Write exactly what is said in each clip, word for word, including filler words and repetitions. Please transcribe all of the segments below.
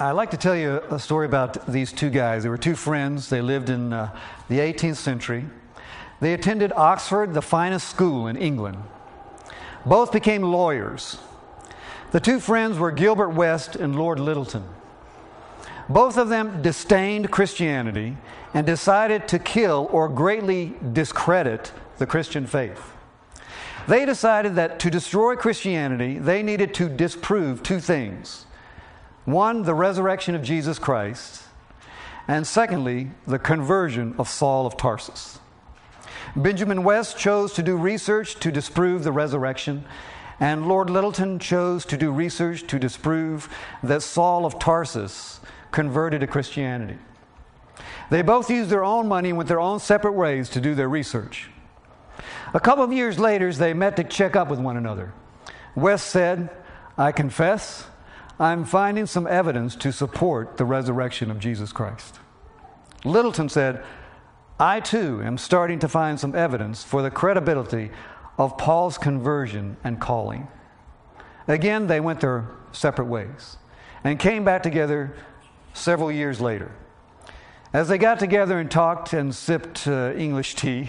I'd like to tell you a story about these two guys. They were two friends. They lived in uh, the eighteenth century. They attended Oxford, the finest school in England. Both became lawyers. The two friends were Gilbert West and Lord Lyttelton. Both of them disdained Christianity and decided to kill or greatly discredit the Christian faith. They decided that to destroy Christianity, they needed to disprove two things. One, the resurrection of Jesus Christ, and secondly, the conversion of Saul of Tarsus. Benjamin West chose to do research to disprove the resurrection, and Lord Lyttelton chose to do research to disprove that Saul of Tarsus converted to Christianity. They both used their own money and went their own separate ways to do their research. A couple of years later, they met to check up with one another. West said, "I confess, I'm finding some evidence to support the resurrection of Jesus Christ." Lyttelton said, "I too am starting to find some evidence for the credibility of Paul's conversion and calling." Again, they went their separate ways and came back together several years later. As they got together and talked and sipped uh, English tea,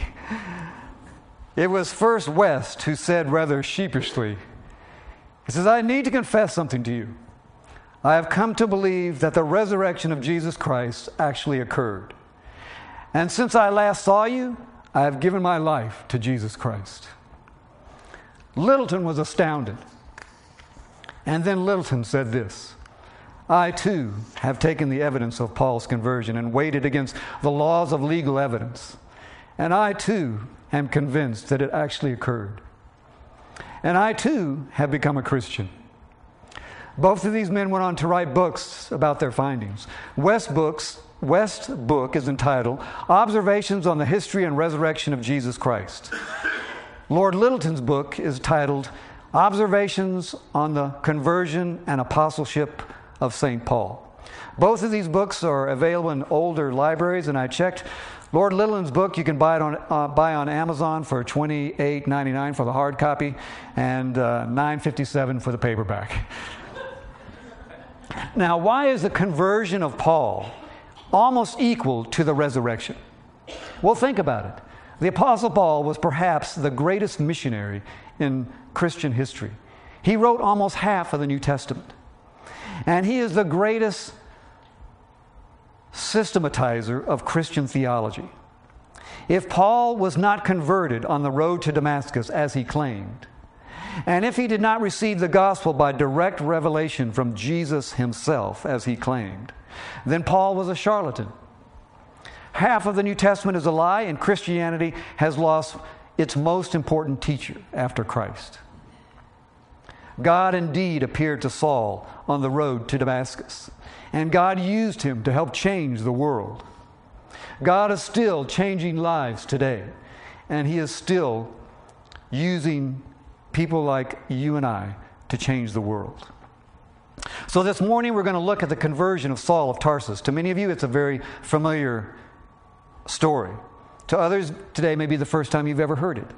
it was first West who said rather sheepishly, he says, "I need to confess something to you. I have come to believe that the resurrection of Jesus Christ actually occurred. And since I last saw you, I have given my life to Jesus Christ." Lyttelton was astounded. And then Lyttelton said this, "I too have taken the evidence of Paul's conversion and weighed it against the laws of legal evidence. And I too am convinced that it actually occurred. And I too have become a Christian." Both of these men went on to write books about their findings. West's books, West's book is entitled Observations on the History and Resurrection of Jesus Christ. Lord Lyttelton's book is titled Observations on the Conversion and Apostleship of Saint Paul. Both of these books are available in older libraries, and I checked. Lord Lyttelton's book you can buy it on uh, buy on Amazon for twenty-eight ninety-nine for the hard copy and uh, nine fifty-seven for the paperback. Now, why is the conversion of Paul almost equal to the resurrection? Well, think about it. The Apostle Paul was perhaps the greatest missionary in Christian history. He wrote almost half of the New Testament. And he is the greatest systematizer of Christian theology. If Paul was not converted on the road to Damascus as he claimed, and if he did not receive the gospel by direct revelation from Jesus himself, as he claimed, then Paul was a charlatan. Half of the New Testament is a lie, and Christianity has lost its most important teacher after Christ. God indeed appeared to Saul on the road to Damascus, and God used him to help change the world. God is still changing lives today, and he is still using people like you and I to change the world. So this morning we're going to look at the conversion of Saul of Tarsus. To many of you, it's a very familiar story. To others, today may be the first time you've ever heard it.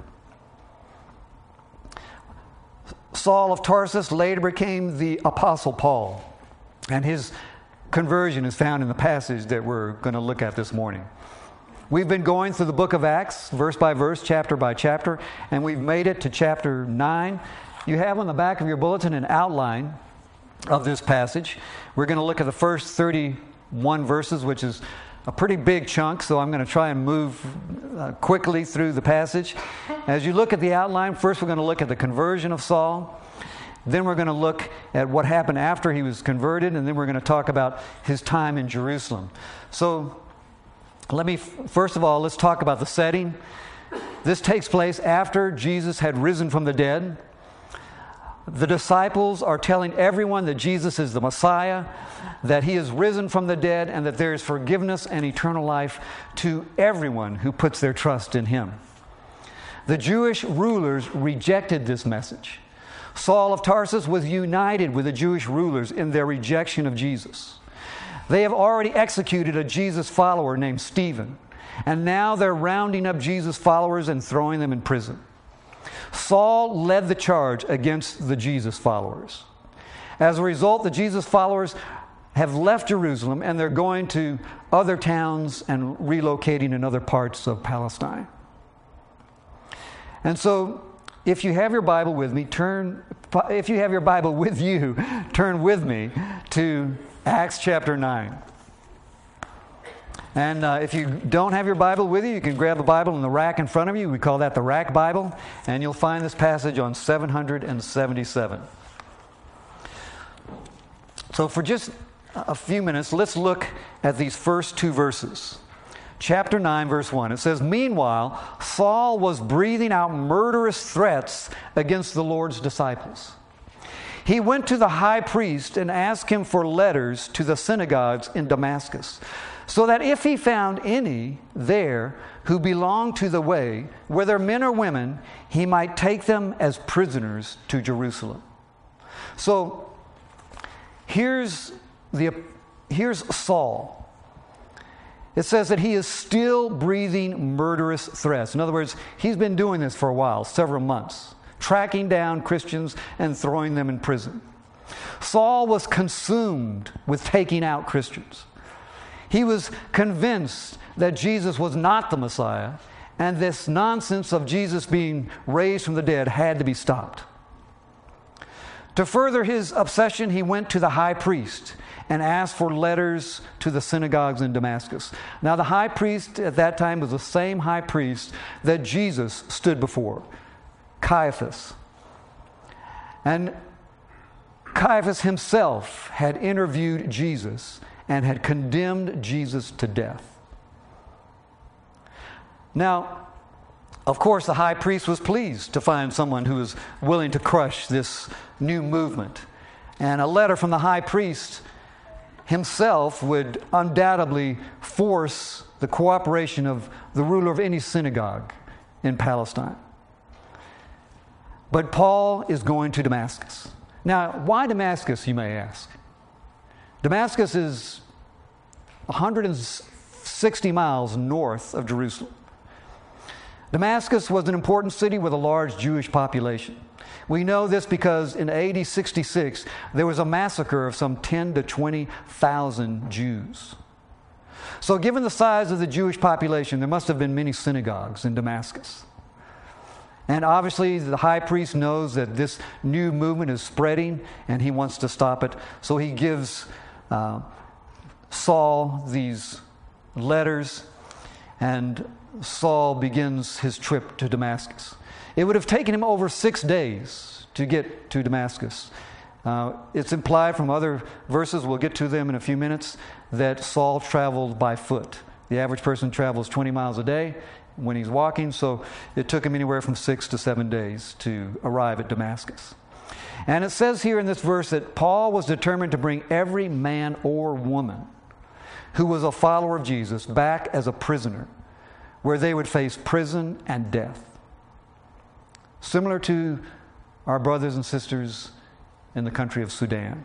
Saul of Tarsus later became the Apostle Paul, and his conversion is found in the passage that we're going to look at this morning. We've been going through the book of Acts, verse by verse, chapter by chapter, and we've made it to chapter nine. You have on the back of your bulletin an outline of this passage. We're going to look at the first thirty-one verses, which is a pretty big chunk, so I'm going to try and move uh, quickly through the passage. As you look at the outline, first we're going to look at the conversion of Saul. Then we're going to look at what happened after he was converted, and then we're going to talk about his time in Jerusalem. So let me, first of all, let's talk about the setting. This takes place after Jesus had risen from the dead. The disciples are telling everyone that Jesus is the Messiah, that he is risen from the dead, and that there is forgiveness and eternal life to everyone who puts their trust in him. The Jewish rulers rejected this message. Saul of Tarsus was united with the Jewish rulers in their rejection of Jesus. They have already executed a Jesus follower named Stephen, and now they're rounding up Jesus followers and throwing them in prison. Saul led the charge against the Jesus followers. As a result, the Jesus followers have left Jerusalem and they're going to other towns and relocating in other parts of Palestine. And so, if you have your Bible with me, turn, if you have your Bible with you, turn with me to Acts chapter nine. And uh, if you don't have your Bible with you, you can grab the Bible in the rack in front of you. We call that the Rack Bible. And you'll find this passage on seven seventy-seven. So for just a few minutes, let's look at these first two verses. Chapter nine, verse one. It says, "Meanwhile, Saul was breathing out murderous threats against the Lord's disciples. He went to the high priest and asked him for letters to the synagogues in Damascus, so that if he found any there who belonged to the way, whether men or women, he might take them as prisoners to Jerusalem." So here's the here's Saul. It says that he is still breathing murderous threats. In other words, he's been doing this for a while, several months, tracking down Christians and throwing them in prison. Saul was consumed with taking out Christians. He was convinced that Jesus was not the Messiah, and this nonsense of Jesus being raised from the dead had to be stopped. To further his obsession, he went to the high priest and asked for letters to the synagogues in Damascus. Now, the high priest at that time was the same high priest that Jesus stood before, Caiaphas. And Caiaphas himself had interviewed Jesus and had condemned Jesus to death. Now, of course, the high priest was pleased to find someone who was willing to crush this new movement. And a letter from the high priest himself would undoubtedly force the cooperation of the ruler of any synagogue in Palestine. But Paul is going to Damascus. Now, why Damascus, you may ask? Damascus is one hundred sixty miles north of Jerusalem. Damascus was an important city with a large Jewish population. We know this because in A D sixty-six, there was a massacre of some ten to twenty thousand Jews. So given the size of the Jewish population, there must have been many synagogues in Damascus. And obviously, the high priest knows that this new movement is spreading, and he wants to stop it. So he gives uh, Saul these letters, and Saul begins his trip to Damascus. It would have taken him over six days to get to Damascus. Uh, it's implied from other verses, we'll get to them in a few minutes, that Saul traveled by foot. The average person travels twenty miles a day when he's walking, so it took him anywhere from six to seven days to arrive at Damascus. And it says here in this verse that Paul was determined to bring every man or woman who was a follower of Jesus back as a prisoner, where they would face prison and death. Similar to our brothers and sisters in the country of Sudan.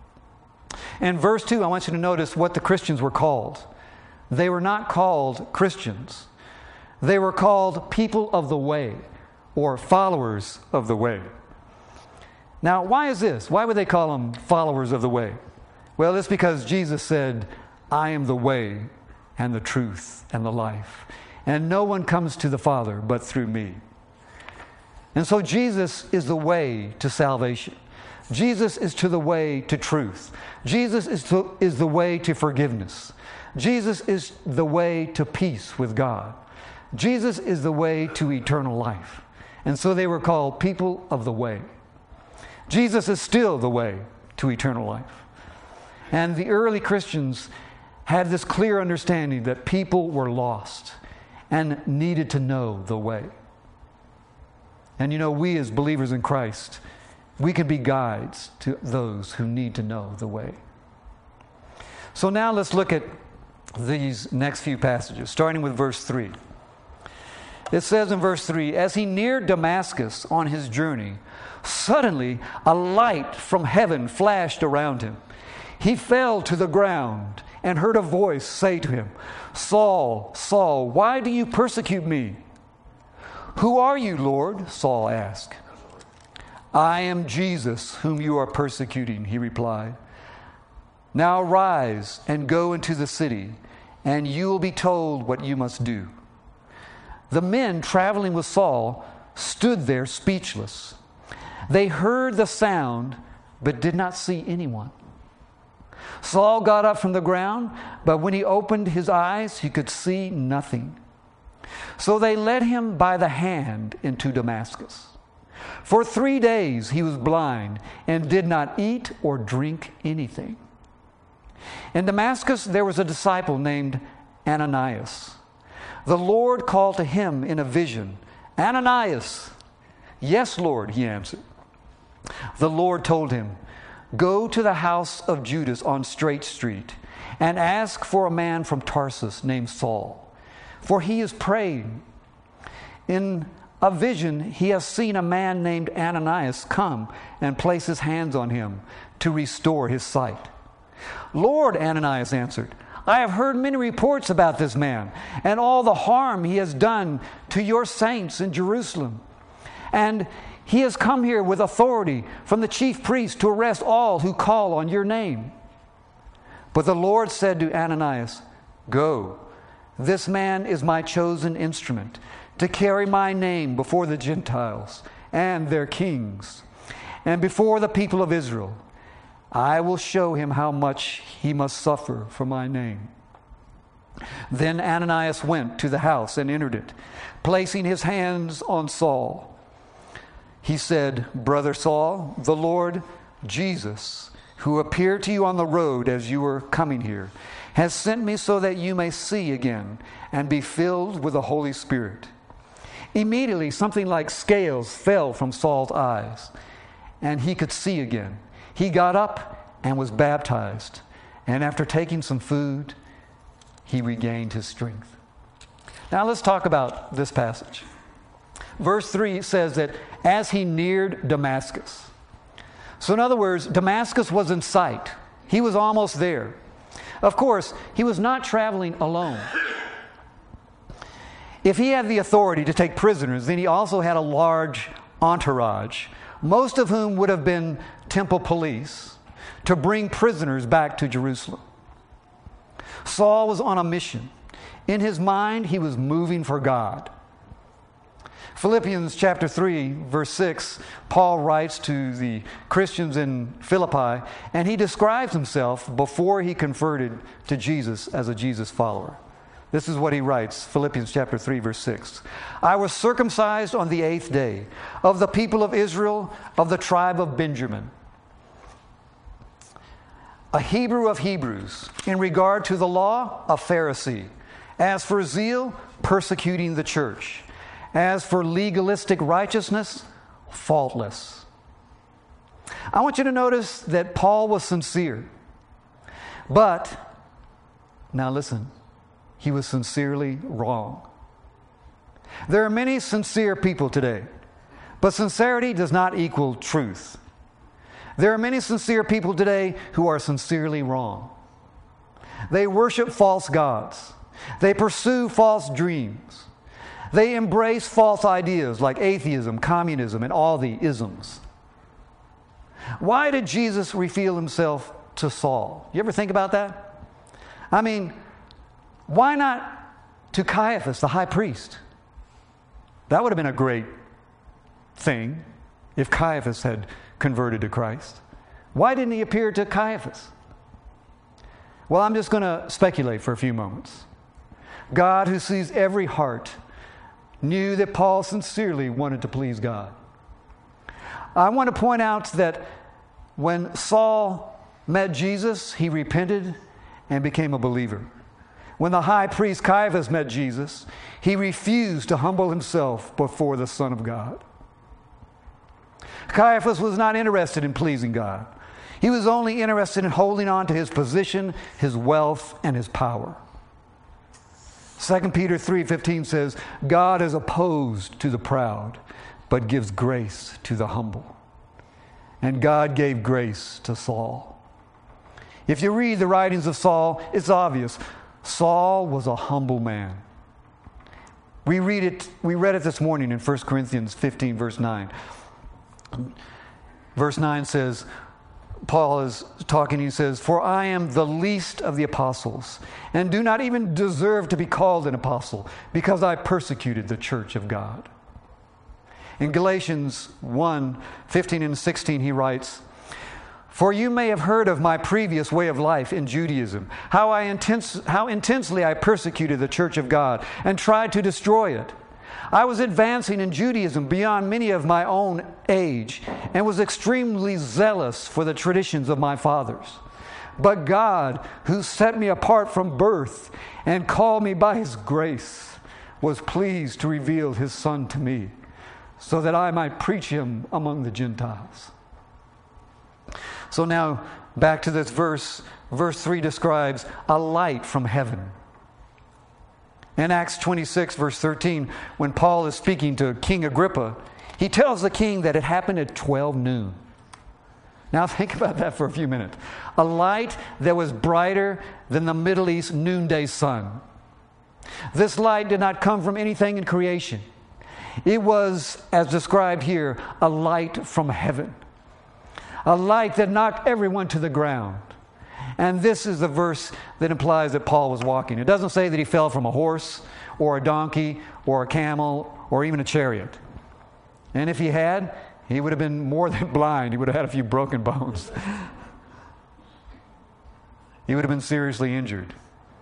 In verse two, I want you to notice what the Christians were called. They were not called Christians. They were called people of the way, or followers of the way. Now, why is this? Why would they call them followers of the way? Well, it's because Jesus said, "I am the way and the truth and the life, and no one comes to the Father but through me." And so Jesus is the way to salvation. Jesus is to the way to truth. Jesus is, to, is the way to forgiveness. Jesus is the way to peace with God. Jesus is the way to eternal life. And so they were called people of the way. Jesus is still the way to eternal life. And the early Christians had this clear understanding that people were lost and needed to know the way. And you know, we as believers in Christ, we can be guides to those who need to know the way. So now let's look at these next few passages, starting with verse three. It says in verse three, "As he neared Damascus on his journey, suddenly a light from heaven flashed around him. He fell to the ground and heard a voice say to him, 'Saul, Saul, why do you persecute me?' 'Who are you, Lord?' Saul asked. 'I am Jesus, whom you are persecuting,' he replied. Now rise and go into the city, and you will be told what you must do." The men traveling with Saul stood there speechless. They heard the sound, but did not see anyone. Saul got up from the ground, but when he opened his eyes, he could see nothing. So they led him by the hand into Damascus. For three days he was blind and did not eat or drink anything. In Damascus there was a disciple named Ananias. The Lord called to him in a vision, "Ananias." "Yes, Lord," he answered. The Lord told him, "Go to the house of Judas on Straight Street and ask for a man from Tarsus named Saul, for he is praying. In a vision he has seen a man named Ananias come and place his hands on him to restore his sight." "Lord," Ananias answered, "I have heard many reports about this man and all the harm he has done to your saints in Jerusalem. And he has come here with authority from the chief priest to arrest all who call on your name." But the Lord said to Ananias, "Go, this man is my chosen instrument to carry my name before the Gentiles and their kings and before the people of Israel. I will show him how much he must suffer for my name." Then Ananias went to the house and entered it, placing his hands on Saul. He said, "Brother Saul, the Lord Jesus, who appeared to you on the road as you were coming here, has sent me so that you may see again and be filled with the Holy Spirit." Immediately something like scales fell from Saul's eyes, and he could see again. He got up and was baptized, and after taking some food, he regained his strength. Now let's talk about this passage. Verse three says that as he neared Damascus. So in other words, Damascus was in sight. He was almost there. Of course, he was not traveling alone. If he had the authority to take prisoners, then he also had a large entourage, most of whom would have been temple police, to bring prisoners back to Jerusalem. Saul was on a mission. In his mind, he was moving for God. Philippians chapter three, verse six, Paul writes to the Christians in Philippi, and he describes himself before he converted to Jesus as a Jesus follower. This is what he writes, Philippians chapter three, verse six. "I was circumcised on the eighth day, of the people of Israel, of the tribe of Benjamin, a Hebrew of Hebrews, in regard to the law, a Pharisee, as for zeal, persecuting the church, as for legalistic righteousness, faultless." I want you to notice that Paul was sincere. But, now listen, he was sincerely wrong. There are many sincere people today, but sincerity does not equal truth. There are many sincere people today who are sincerely wrong. They worship false gods. They pursue false dreams. They embrace false ideas like atheism, communism, and all the isms. Why did Jesus reveal himself to Saul? You ever think about that? I mean, why not to Caiaphas, the high priest? That would have been a great thing if Caiaphas had converted to Christ. Why didn't he appear to Caiaphas? Well, I'm just going to speculate for a few moments. God, who sees every heart, knew that Paul sincerely wanted to please God. I want to point out that when Saul met Jesus, he repented and became a believer. When the high priest Caiaphas met Jesus, he refused to humble himself before the Son of God. Caiaphas was not interested in pleasing God. He was only interested in holding on to his position, his wealth, and his power. Second Peter three fifteen says, "God is opposed to the proud, but gives grace to the humble." And God gave grace to Saul. If you read the writings of Saul, it's obvious. Saul was a humble man. We read it, we read it this morning in First Corinthians fifteen, verse nine. Verse nine says, Paul is talking, he says, "For I am the least of the apostles, and do not even deserve to be called an apostle, because I persecuted the church of God." In Galatians one, fifteen and sixteen, he writes, "For you may have heard of my previous way of life in Judaism, how I intense, how intensely I persecuted the church of God and tried to destroy it. I was advancing in Judaism beyond many of my own age and was extremely zealous for the traditions of my fathers. But God, who set me apart from birth and called me by His grace, was pleased to reveal His Son to me, so that I might preach Him among the Gentiles." So now, back to this verse. Verse three describes a light from heaven. In Acts twenty-six, verse thirteen, when Paul is speaking to King Agrippa, he tells the king that it happened at twelve noon. Now think about that for a few minutes. A light that was brighter than the Middle East noonday sun. This light did not come from anything in creation. It was, as described here, a light from heaven. A light that knocked everyone to the ground. And this is the verse that implies that Paul was walking. It doesn't say that he fell from a horse or a donkey or a camel or even a chariot. And if he had, he would have been more than blind. He would have had a few broken bones. He would have been seriously injured.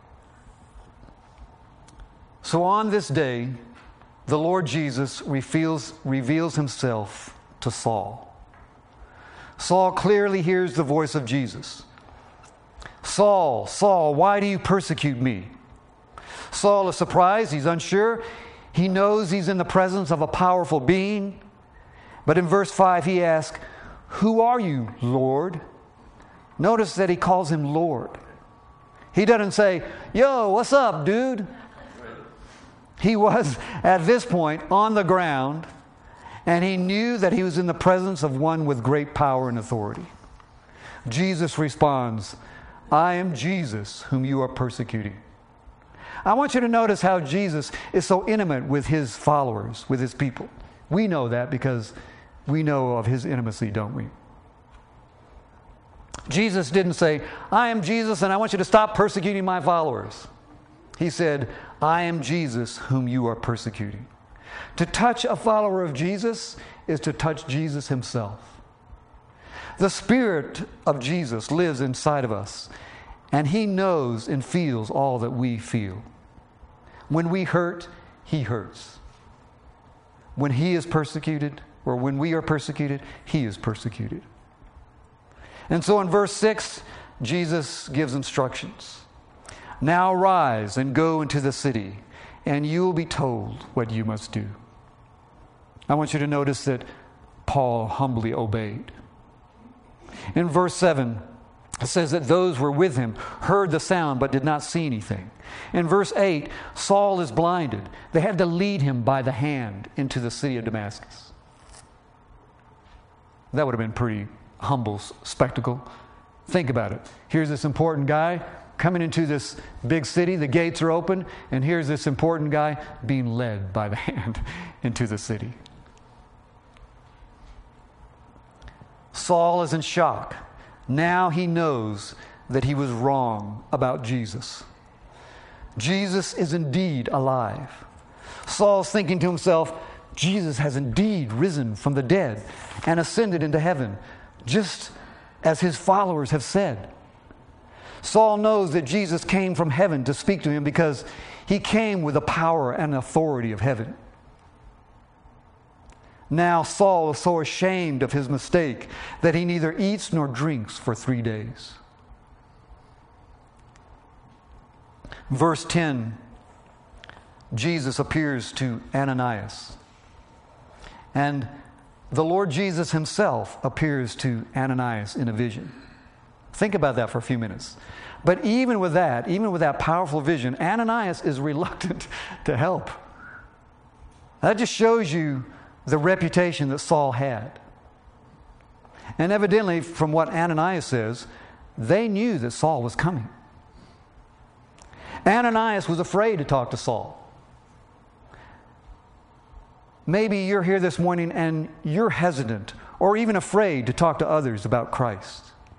So on this day, the Lord Jesus reveals, reveals Himself to Saul. Saul clearly hears the voice of Jesus. "Saul, Saul, why do you persecute me?" Saul is surprised. He's unsure. He knows he's in the presence of a powerful being. But in verse five, he asks, "Who are you, Lord?" Notice that he calls him Lord. He doesn't say, "Yo, what's up, dude?" He was, at this point, on the ground, and he knew that he was in the presence of one with great power and authority. Jesus responds, "I am Jesus whom you are persecuting." I want you to notice how Jesus is so intimate with His followers, with His people. We know that because we know of His intimacy, don't we? Jesus didn't say, "I am Jesus and I want you to stop persecuting my followers." He said, "I am Jesus whom you are persecuting." To touch a follower of Jesus is to touch Jesus Himself. The Spirit of Jesus lives inside of us, and He knows and feels all that we feel. When we hurt, He hurts. When He is persecuted, or when we are persecuted, He is persecuted. And so in verse six, Jesus gives instructions. "Now rise and go into the city, and you will be told what you must do." I want you to notice that Paul humbly obeyed. In verse seven, it says that those who were with him heard the sound but did not see anything. In verse eight, Saul is blinded. They had to lead him by the hand into the city of Damascus. That would have been a pretty humble spectacle. Think about it. Here's this important guy coming into this big city. The gates are open, and here's this important guy being led by the hand into the city. Saul is in shock. Now he knows that he was wrong about Jesus. Jesus is indeed alive. Saul's thinking to himself, Jesus has indeed risen from the dead and ascended into heaven, just as his followers have said. Saul knows that Jesus came from heaven to speak to him because he came with the power and authority of heaven. Now Saul is so ashamed of his mistake that he neither eats nor drinks for three days. Verse ten, Jesus appears to Ananias. And the Lord Jesus Himself appears to Ananias in a vision. Think about that for a few minutes. But even with that, even with that powerful vision, Ananias is reluctant to help. That just shows you the reputation that Saul had. And evidently, from what Ananias says, they knew that Saul was coming. Ananias was afraid to talk to Saul. Maybe you're here this morning and you're hesitant or even afraid to talk to others about Christ.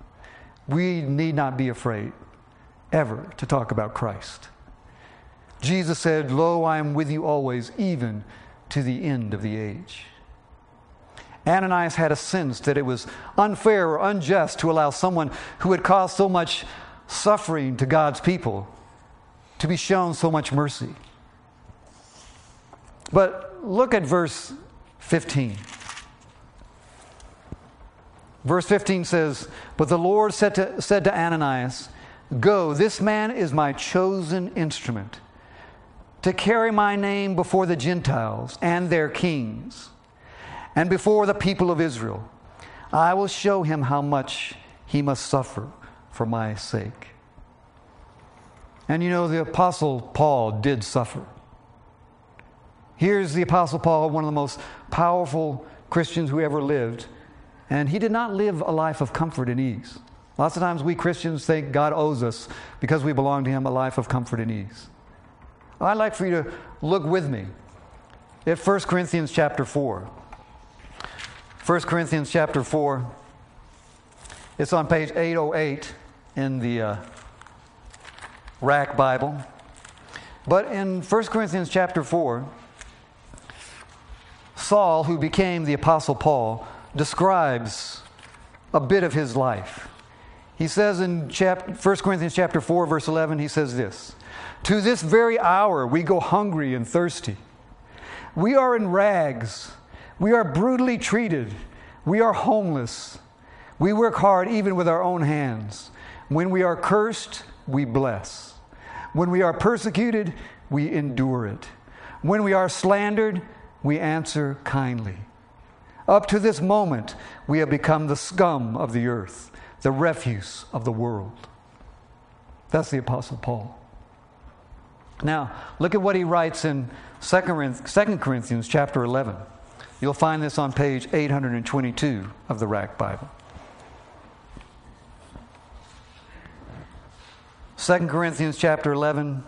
We need not be afraid ever to talk about Christ. Jesus said, "Lo, I am with you always, even to the end of the age." Ananias had a sense that it was unfair or unjust to allow someone who had caused so much suffering to God's people to be shown so much mercy. But look at verse fifteen. Verse fifteen says, "But the Lord said to, said to Ananias, 'Go, this man is my chosen instrument to carry my name before the Gentiles and their kings and before the people of Israel. I will show him how much he must suffer for my sake.'" And you know, the Apostle Paul did suffer. Here's the Apostle Paul, one of the most powerful Christians who ever lived. And he did not live a life of comfort and ease. Lots of times we Christians think God owes us, because we belong to Him, a life of comfort and ease. Well, I'd like for you to look with me at First Corinthians chapter four. First Corinthians chapter four. It's on page eight oh eight in the uh, Rack Bible. But in First Corinthians chapter four, Saul, who became the Apostle Paul, describes a bit of his life. He says in chapter, First Corinthians chapter four, verse eleven, he says this: "To this very hour we go hungry and thirsty. We are in rags. We are brutally treated. We are homeless. We work hard even with our own hands. When we are cursed, we bless. When we are persecuted, we endure it. When we are slandered, we answer kindly. Up to this moment, we have become the scum of the earth, the refuse of the world." That's the Apostle Paul. Now, look at what he writes in Second Corinthians chapter eleven. You'll find this on page eight hundred twenty-two of the Rack Bible. Second Corinthians chapter eleven,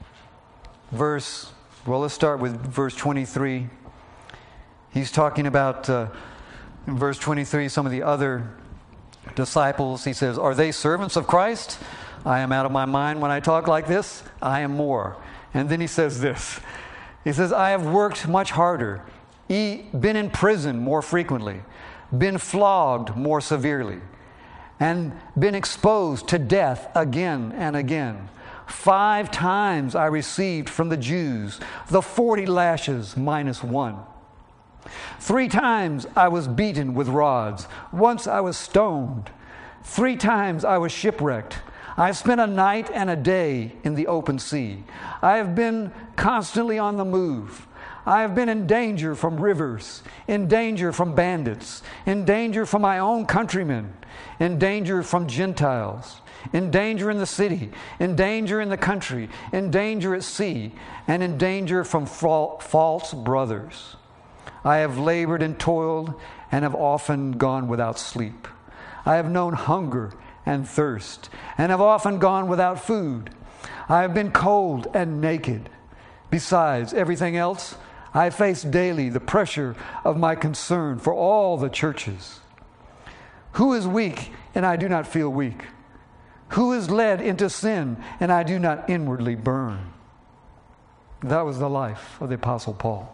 verse, well, let's start with verse twenty-three. He's talking about, uh, in verse twenty-three, some of the other disciples. He says, "Are they servants of Christ? I am out of my mind when I talk like this. I am more." And then he says this. He says, "I have worked much harder, e- been in prison more frequently, been flogged more severely, and been exposed to death again and again. Five times I received from the Jews the forty lashes minus one. Three times I was beaten with rods. Once I was stoned. Three times I was shipwrecked. I have spent a night and a day in the open sea. I have been constantly on the move. I have been in danger from rivers, in danger from bandits, in danger from my own countrymen, in danger from Gentiles, in danger in the city, in danger in the country, in danger at sea, and in danger from fa- false brothers. I have labored and toiled and have often gone without sleep. I have known hunger and thirst and have often gone without food. I have been cold and naked. Besides everything else, I face daily the pressure of my concern for all the churches. Who is weak and I do not feel weak? Who is led into sin and I do not inwardly burn?" That was the life of the Apostle Paul.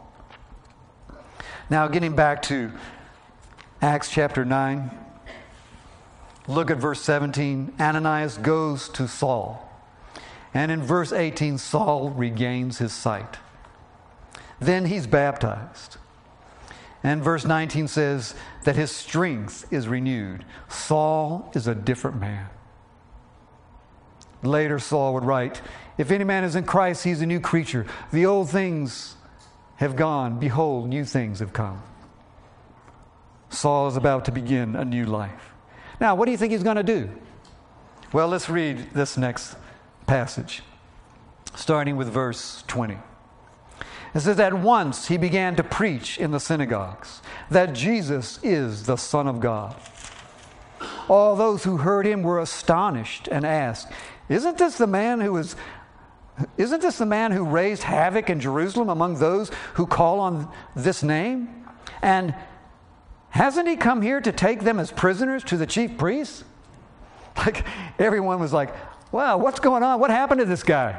Now, getting back to Acts chapter nine, look at verse seventeen. Ananias goes to Saul. And in verse eighteen, Saul regains his sight. Then he's baptized. And verse nineteen says that his strength is renewed. Saul is a different man. Later, Saul would write, "If any man is in Christ, he's a new creature. The old things have gone. Behold, new things have come." Saul is about to begin a new life. Now, what do you think he's going to do? Well, let's read this next passage, starting with verse twenty. It says, "At once he began to preach in the synagogues that Jesus is the Son of God. All those who heard him were astonished and asked, 'Isn't this the man who is Isn't this the man who raised havoc in Jerusalem among those who call on this name? And hasn't he come here to take them as prisoners to the chief priests?' Like everyone was like, wow, what's going on? What happened to this guy?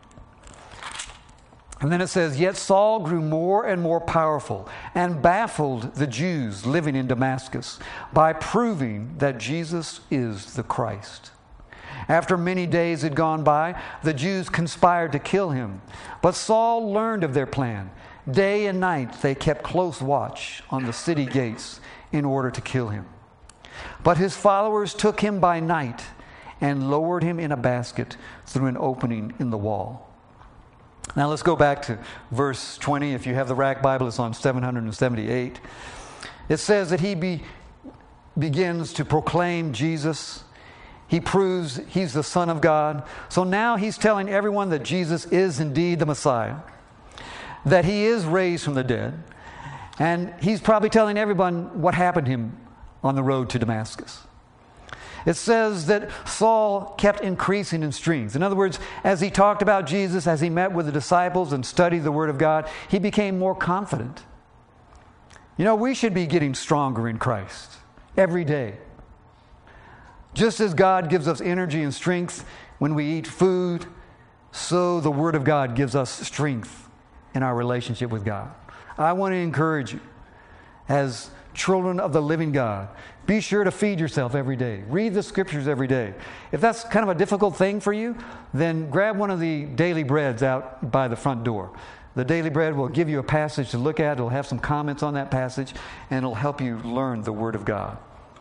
And then it says, yet Saul grew more and more powerful and baffled the Jews living in Damascus by proving that Jesus is the Christ. After many days had gone by, the Jews conspired to kill him. But Saul learned of their plan. Day and night they kept close watch on the city gates in order to kill him. But his followers took him by night and lowered him in a basket through an opening in the wall. Now let's go back to verse twenty. If you have the Rack Bible, it's on seven seventy-eight. It says that he be, begins to proclaim Jesus. He proves he's the Son of God. So now he's telling everyone that Jesus is indeed the Messiah, that he is raised from the dead. And he's probably telling everyone what happened to him on the road to Damascus. It says that Saul kept increasing in strength. In other words, as he talked about Jesus, as he met with the disciples and studied the Word of God, he became more confident. You know, we should be getting stronger in Christ every day. Just as God gives us energy and strength when we eat food, so the Word of God gives us strength in our relationship with God. I want to encourage you, as children of the living God, be sure to feed yourself every day. Read the Scriptures every day. If that's kind of a difficult thing for you, then grab one of the daily breads out by the front door. The daily bread will give you a passage to look at. It'll have some comments on that passage, and it'll help you learn the Word of God.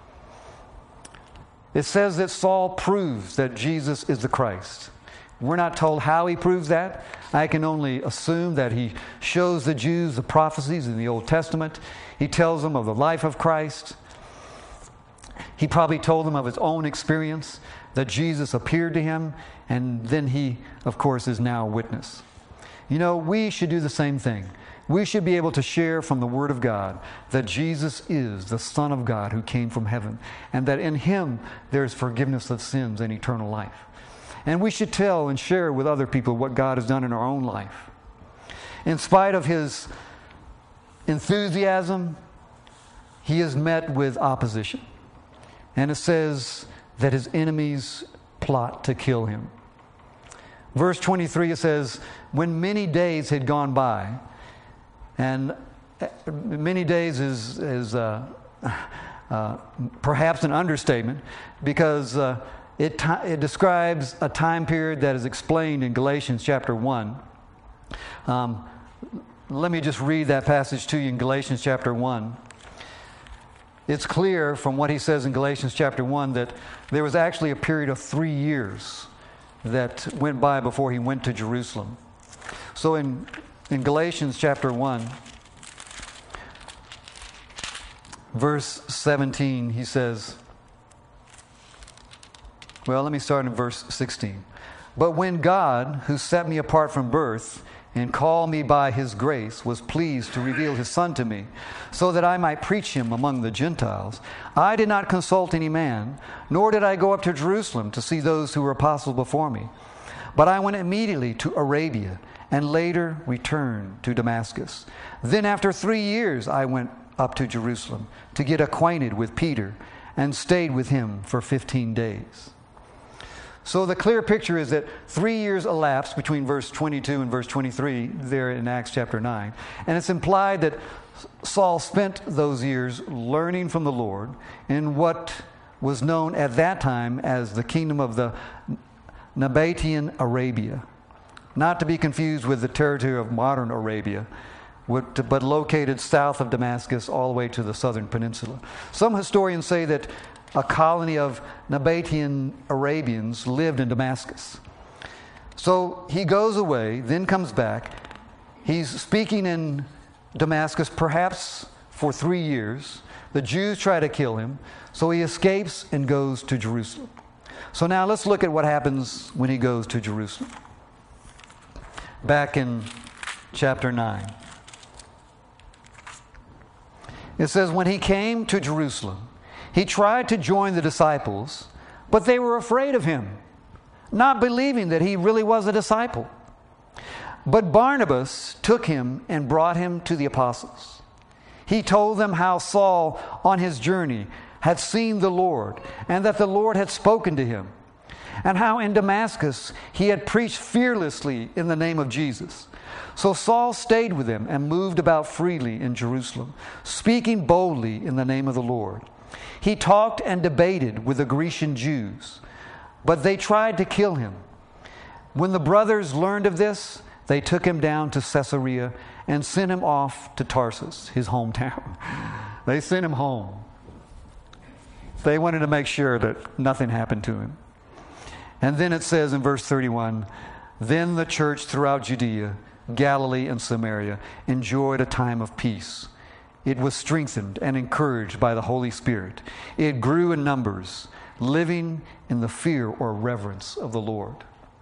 It says that Saul proves that Jesus is the Christ. We're not told how he proves that. I can only assume that he shows the Jews the prophecies in the Old Testament. He tells them of the life of Christ. He probably told them of his own experience, that Jesus appeared to him, and then he, of course, is now a witness. You know, we should do the same thing. We should be able to share from the Word of God that Jesus is the Son of God who came from heaven, and that in him there is forgiveness of sins and eternal life. And we should tell and share with other people what God has done in our own life. In spite of his enthusiasm, he is met with opposition. And it says that his enemies plot to kill him. Verse twenty-three, it says, when many days had gone by, and many days is, is uh, uh, perhaps an understatement, because uh, it, t- it describes a time period that is explained in Galatians chapter one. Um, let me just read that passage to you in Galatians chapter one. It's clear from what he says in Galatians chapter one that there was actually a period of three years that went by before he went to Jerusalem. So in, in Galatians chapter one, verse seventeen, he says, well, let me start in verse sixteen. But when God, who set me apart from birth and called me by his grace, was pleased to reveal his Son to me, so that I might preach him among the Gentiles, I did not consult any man, nor did I go up to Jerusalem to see those who were apostles before me. But I went immediately to Arabia, and later returned to Damascus. Then after three years I went up to Jerusalem to get acquainted with Peter, and stayed with him for fifteen days. So the clear picture is that three years elapsed between verse twenty-two and verse twenty-three there in Acts chapter nine. And it's implied that Saul spent those years learning from the Lord in what was known at that time as the kingdom of the Nabatean Arabia. Not to be confused with the territory of modern Arabia, but located south of Damascus all the way to the southern peninsula. Some historians say that a colony of Nabatean Arabians lived in Damascus. So he goes away, then comes back. He's speaking in Damascus perhaps for three years. The Jews try to kill him, so he escapes and goes to Jerusalem. So now let's look at what happens when he goes to Jerusalem. Back in chapter nine. It says, when he came to Jerusalem, he tried to join the disciples, but they were afraid of him, not believing that he really was a disciple. But Barnabas took him and brought him to the apostles. He told them how Saul, on his journey, had seen the Lord, and that the Lord had spoken to him, and how in Damascus he had preached fearlessly in the name of Jesus. So Saul stayed with him and moved about freely in Jerusalem, speaking boldly in the name of the Lord. He talked and debated with the Grecian Jews, but they tried to kill him. When the brothers learned of this, they took him down to Caesarea and sent him off to Tarsus, his hometown. They sent him home. They wanted to make sure that nothing happened to him. And then it says in verse thirty-one, then the church throughout Judea, Galilee, and Samaria enjoyed a time of peace. It was strengthened and encouraged by the Holy Spirit. It grew in numbers, living in the fear or reverence of the Lord.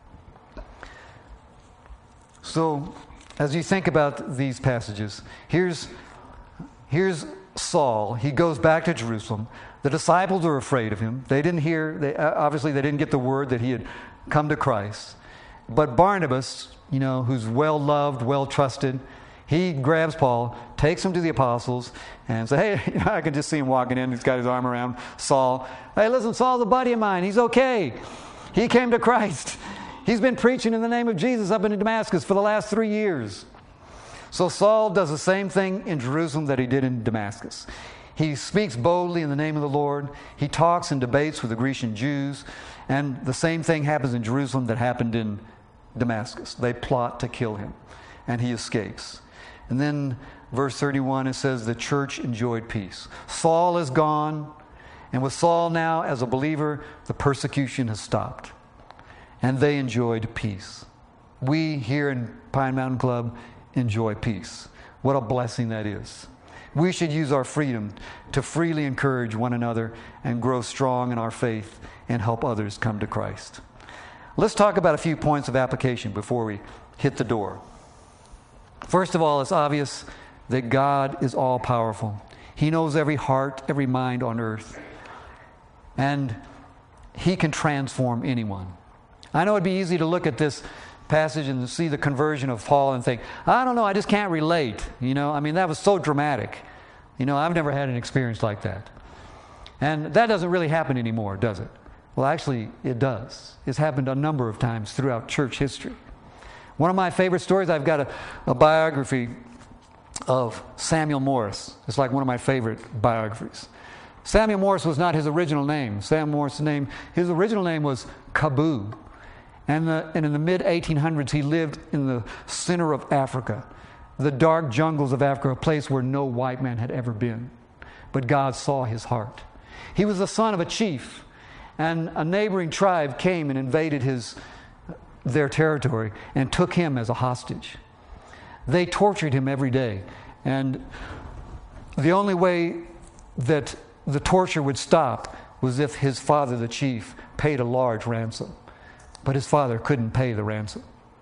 So, as you think about these passages, here's, here's Saul. He goes back to Jerusalem. The disciples are afraid of him. They didn't hear, they, obviously they didn't get the word that he had come to Christ. But Barnabas, you know, who's well-loved, well-trusted, he grabs Paul, takes him to the apostles, and says, hey, you know, I can just see him walking in. He's got his arm around Saul. Hey, listen, Saul's a buddy of mine. He's okay. He came to Christ. He's been preaching in the name of Jesus up in Damascus for the last three years. So Saul does the same thing in Jerusalem that he did in Damascus. He speaks boldly in the name of the Lord. He talks and debates with the Grecian Jews. And the same thing happens in Jerusalem that happened in Damascus. They plot to kill him, and he escapes. And then verse thirty-one, it says the church enjoyed peace. Saul is gone, and with Saul now as a believer, the persecution has stopped. And they enjoyed peace. We here in Pine Mountain Club enjoy peace. What a blessing that is. We should use our freedom to freely encourage one another and grow strong in our faith and help others come to Christ. Let's talk about a few points of application before we hit the door. First of all, it's obvious that God is all-powerful. He knows every heart, every mind on earth. And He can transform anyone. I know it'd be easy to look at this passage and see the conversion of Paul and think, I don't know, I just can't relate. You know, I mean, that was so dramatic. You know, I've never had an experience like that. And that doesn't really happen anymore, does it? Well, actually, it does. It's happened a number of times throughout church history. One of my favorite stories, I've got a, a biography of Samuel Morse. It's like one of my favorite biographies. Samuel Morse was not his original name. Samuel Morse's name, his original name was Kaboo. And, the, and in the mid eighteen hundreds, he lived in the center of Africa, the dark jungles of Africa, a place where no white man had ever been. But God saw his heart. He was the son of a chief, and a neighboring tribe came and invaded his, their territory and took him as a hostage. They tortured him every day, and the only way that the torture would stop was if his father, the chief, paid a large ransom. But his father couldn't pay the ransom.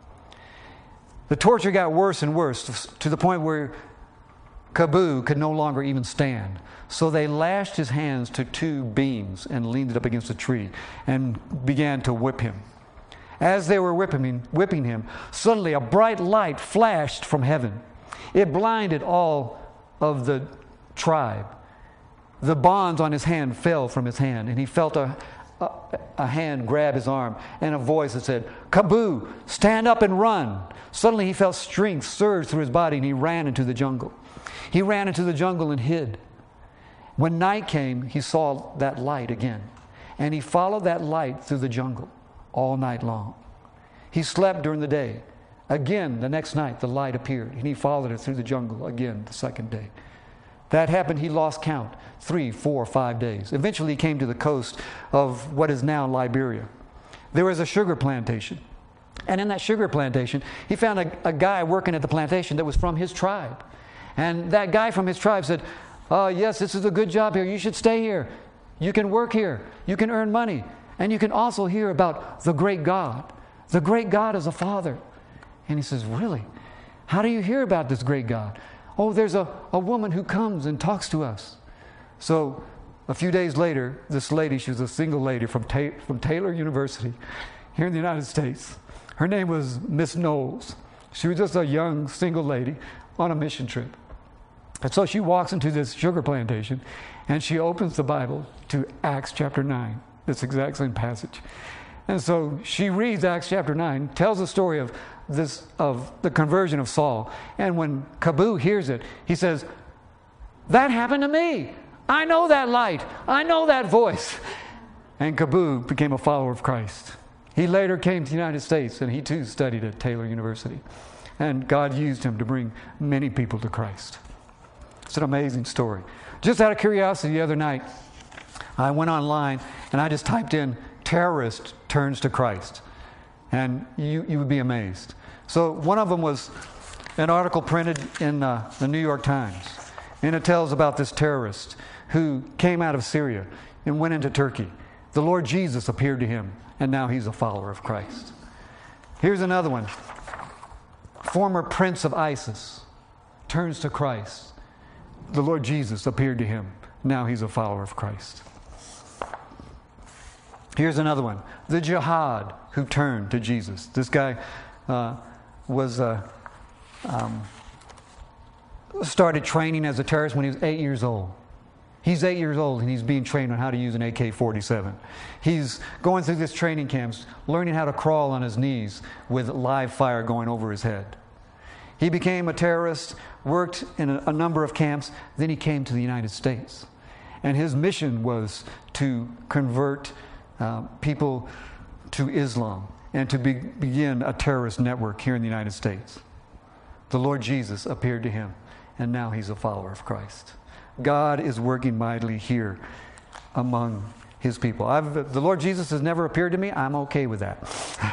The torture got worse and worse to the point where Kaboo could no longer even stand. So they lashed his hands to two beams and leaned it up against a tree and began to whip him. As they were whipping him, whipping him, suddenly a bright light flashed from heaven. It blinded all of the tribe. The bonds on his hand fell from his hand, and he felt a A, a hand grabbed his arm and a voice that said, Kaboo, stand up and run. Suddenly he felt strength surge through his body and he ran into the jungle. He ran into the jungle and hid. When night came, he saw that light again. And he followed that light through the jungle all night long. He slept during the day. Again, the next night, the light appeared and he followed it through the jungle again the second day. That happened, he lost count. Three, four, five days. Eventually he came to the coast of what is now Liberia. There was a sugar plantation. And in that sugar plantation, he found a, a guy working at the plantation that was from his tribe. And that guy from his tribe said, oh, yes, this is a good job here. You should stay here. You can work here. You can earn money. And you can also hear about the great God. The great God is a father. And he says, really? How do you hear about this great God? Oh, there's a, a woman who comes and talks to us. So a few days later, this lady, she was a single lady from, Ta- from Taylor University here in the United States. Her name was Miss Knowles. She was just a young single lady on a mission trip. And so she walks into this sugar plantation, And she opens the Bible to Acts chapter nine, this exact same passage. And so she reads Acts chapter nine, tells the story of this of the conversion of Saul. And when Kaboo hears it, he says, that happened to me. I know that light. I know that voice. And Kaboo became a follower of Christ. He later came to the United States, and he too studied at Taylor University. And God used him to bring many people to Christ. It's an amazing story. Just out of curiosity, the other night, I went online and I just typed in terrorist turns to Christ. And you, you would be amazed. So one of them was an article printed in uh, the New York Times. And it tells about this terrorist who came out of Syria and went into Turkey. The Lord Jesus appeared to him, and now he's a follower of Christ. Here's another one. Former prince of ISIS turns to Christ. The Lord Jesus appeared to him. Now he's a follower of Christ. Here's another one. The jihad who turned to Jesus. This guy uh, was uh, um, started training as a terrorist when he was eight years old. He's eight years old and he's being trained on how to use an A K forty-seven. He's going through this training camps, learning how to crawl on his knees with live fire going over his head. He became a terrorist, worked in a, a number of camps, then he came to the United States. And his mission was to convert uh, people to Islam and to be, begin a terrorist network here in the United States. The Lord Jesus appeared to him, and now he's a follower of Christ. God is working mightily here among his people. I've, the Lord Jesus has never appeared to me. I'm okay with that.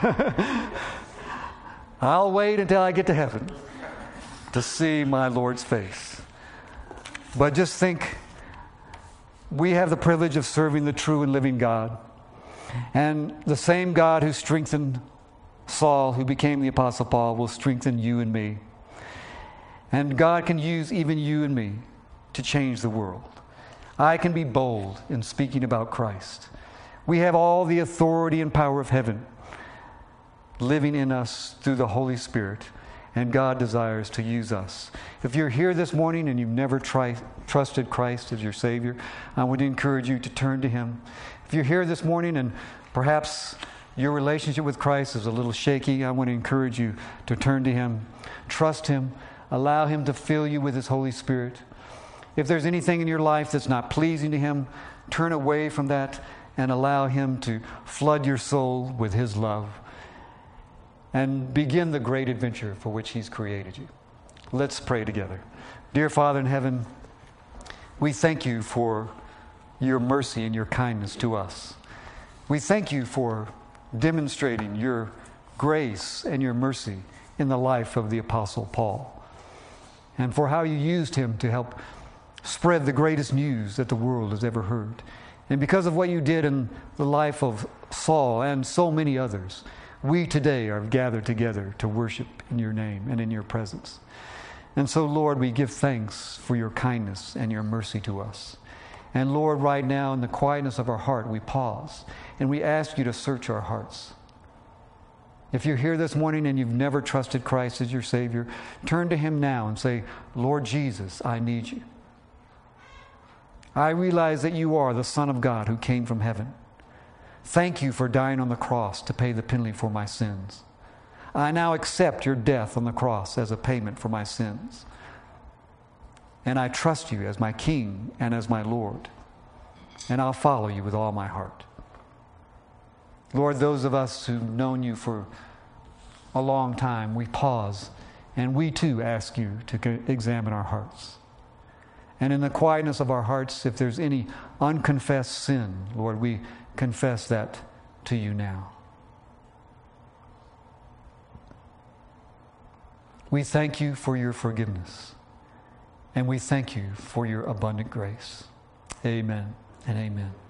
I'll wait until I get to heaven to see my Lord's face. But just think, we have the privilege of serving the true and living God. And the same God who strengthened Saul, who became the Apostle Paul, will strengthen you and me. And God can use even you and me to change the world. I can be bold in speaking about Christ. We have all the authority and power of heaven living in us through the Holy Spirit, and God desires to use us. If you're here this morning and you've never tri- trusted Christ as your Savior, I would encourage you to turn to Him. If you're here this morning and perhaps your relationship with Christ is a little shaky, I want to encourage you to turn to Him, trust Him, allow Him to fill you with His Holy Spirit. If there's anything in your life that's not pleasing to Him, turn away from that and allow Him to flood your soul with His love and begin the great adventure for which He's created you. Let's pray together. Dear Father in heaven, we thank you for your mercy and your kindness to us. We thank you for demonstrating your grace and your mercy in the life of the Apostle Paul, and for how you used him to help spread the greatest news that the world has ever heard. And because of what you did in the life of Saul and so many others, we today are gathered together to worship in your name and in your presence. And so, Lord, we give thanks for your kindness and your mercy to us. And Lord, right now in the quietness of our heart, we pause and we ask you to search our hearts. If you're here this morning and you've never trusted Christ as your Savior, turn to Him now and say, Lord Jesus, I need you. I realize that you are the Son of God who came from heaven. Thank you for dying on the cross to pay the penalty for my sins. I now accept your death on the cross as a payment for my sins. And I trust you as my King and as my Lord. And I'll follow you with all my heart. Lord, those of us who've known you for a long time, we pause and we too ask you to examine our hearts. And in the quietness of our hearts, if there's any unconfessed sin, Lord, we confess that to you now. We thank you for your forgiveness. And we thank you for your abundant grace. Amen and amen.